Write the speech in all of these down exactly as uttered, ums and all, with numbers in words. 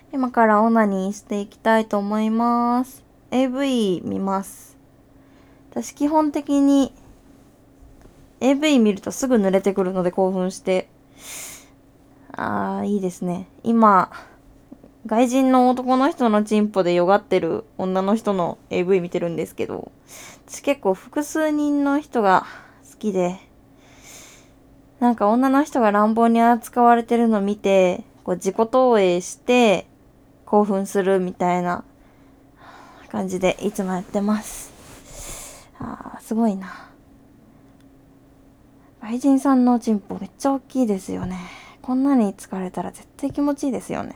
今からオナニーしていきたいと思います。エーブイ 見ます。私基本的に エーブイ 見るとすぐ濡れてくるので興奮して。あー、いいですね。今、外人の男の人のチンポでよがってる女の人の エーブイ 見てるんですけど、私結構複数人の人が好きで、なんか女の人が乱暴に扱われてるのを見て、こう自己投影して興奮するみたいな感じでいつもやってます。あー、すごいな。外人さんのチンポめっちゃ大きいですよね。こんなに疲れたら絶対気持ちいいですよね。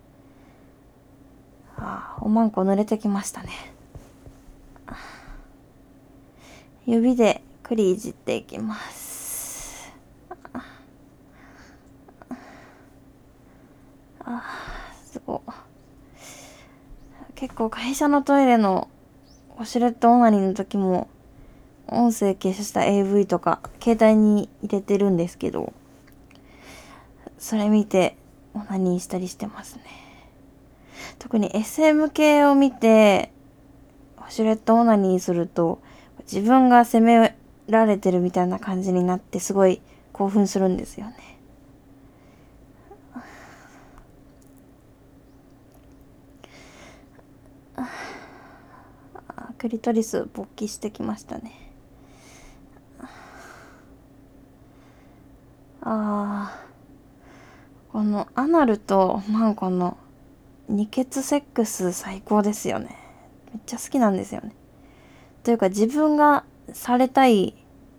あー、おまんこ濡れてきましたね。指でクリいじっていきます。あー、すごい。結構会社のトイレのウォシュレットオナニーの時も音声消した エーブイ とか携帯に入れてるんですけど、それ見てオナニーしたりしてますね。特に エスエム 系を見てウォシュレットオナニーすると自分が責められてるみたいな感じになってすごい興奮するんですよね。あ、クリトリス勃起してきましたね。あー、このアナルとマンコの二血セックス最高ですよね。めっちゃ好きなんですよね。というか自分がされたい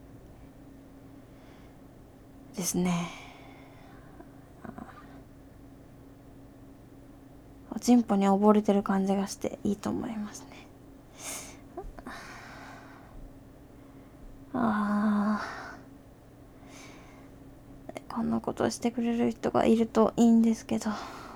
ですね。おちんぽに溺れてる感じがしていいと思いますね。あー、こんなことしてくれる人がいるといいんですけど。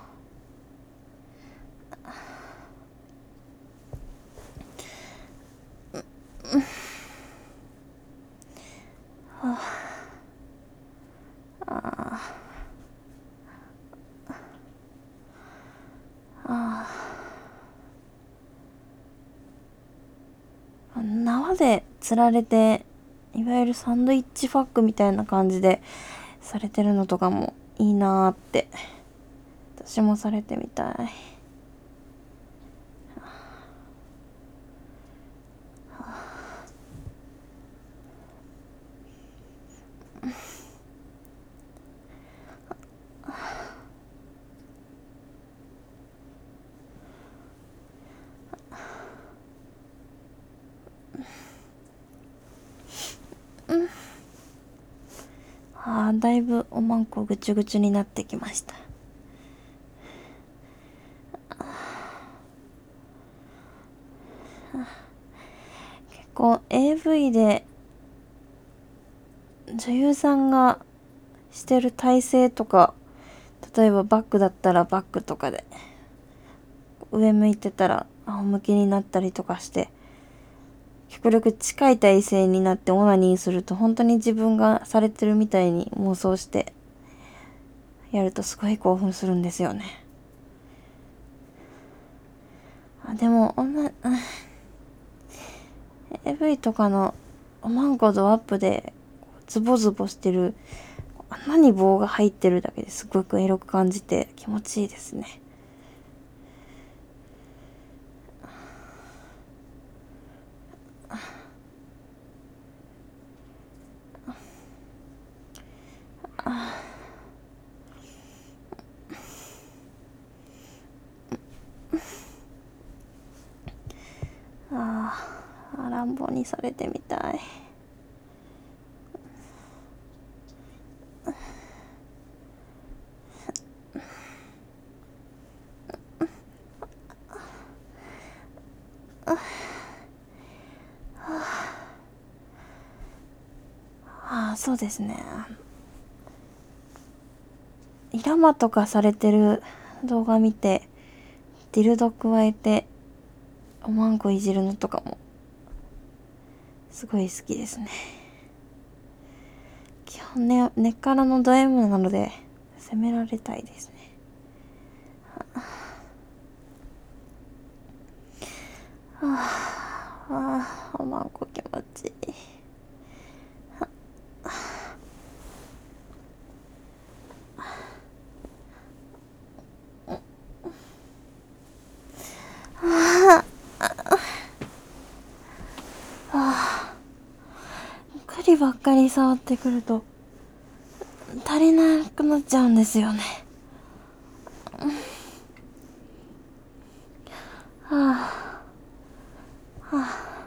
縄で釣られて、いわゆるサンドイッチファックみたいな感じでされてるのとかもいいなーって。私もされてみたい。あー、だいぶおまんこぐちゅぐちゅになってきました。結構 エーブイ で女優さんがしてる体勢とか、例えばバックだったらバックとかで、上向いてたら仰向きになったりとかして、極力近い体勢になってオナニーすると本当に自分がされてるみたいに妄想してやるとすごい興奮するんですよね。あ、でも、おな、エーブイ とかのおまんこドアップでズボズボしてる、穴に棒が入ってるだけですごくエロく感じて気持ちいいですね。ああ、乱暴にされてみたい。ああ、そうですね。イラマとかされてる動画見て、ディルド加えて、おまんこいじるのとかも、すごい好きですね。基本ね、根っからのド M なので、責められたいですね。 あー、おまんこ気持ちいい。栗ばっかり触ってくると足りなくなっちゃうんですよね。はあ、は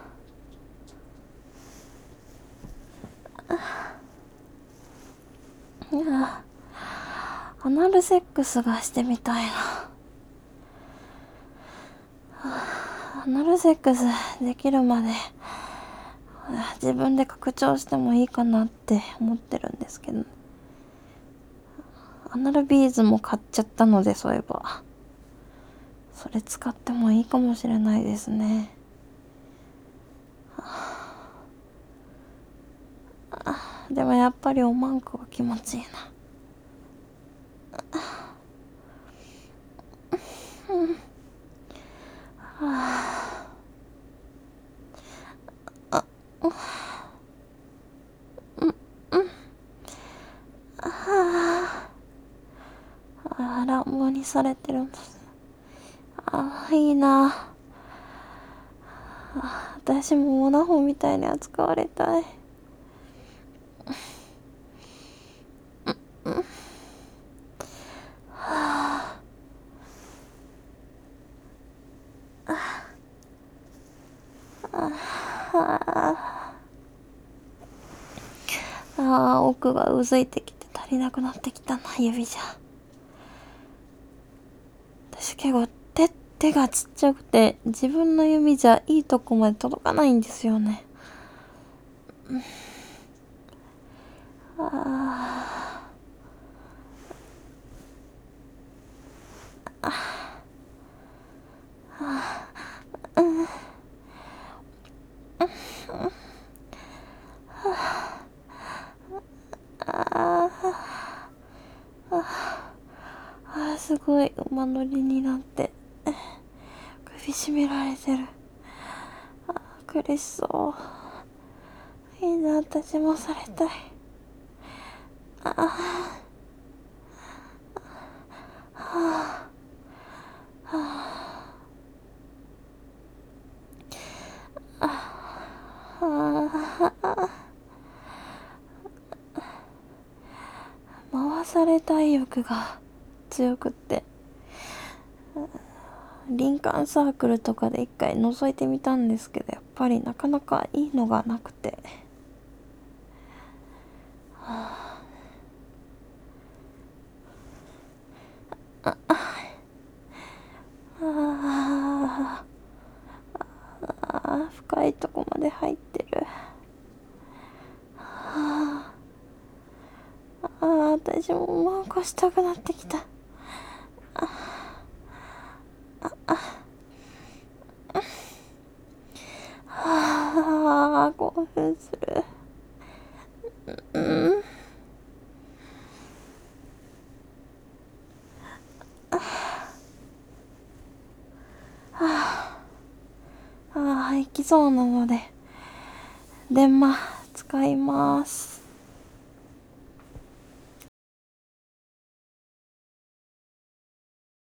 あ、アナルセックスがしてみたいな。アナルセックスできるまで自分で拡張してもいいかなって思ってるんですけど、アナルビーズも買っちゃったので、そういえばそれ使ってもいいかもしれないですね。でもやっぱりおまんこが気持ちいいな。あ、乱暴にされてるんです。あ、いいな。あ、私もオナホみたいに扱われたい。ああ、奥がうずいてきて足りなくなってきたな、指じゃ。私結構手、手がちっちゃくて、自分の指じゃいいとこまで届かないんですよね。ああ、すごい馬乗りになって首絞められてる。あ、苦しそう。いいな、私もされたい。回されたい欲が強くって、林間サークルとかで一回覗いてみたんですけど、やっぱりなかなかいいのがなくて、ああ、深いとこまで入ってる。ああ、私もおまんこしたくなってきた。ああ、興奮する。ああ、行きそうなので電話使います。